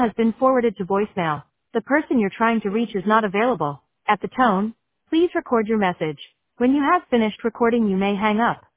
has been forwarded to voicemail. The person you're trying to reach is not available. At the tone, please record your message. When you have finished recording, you may hang up.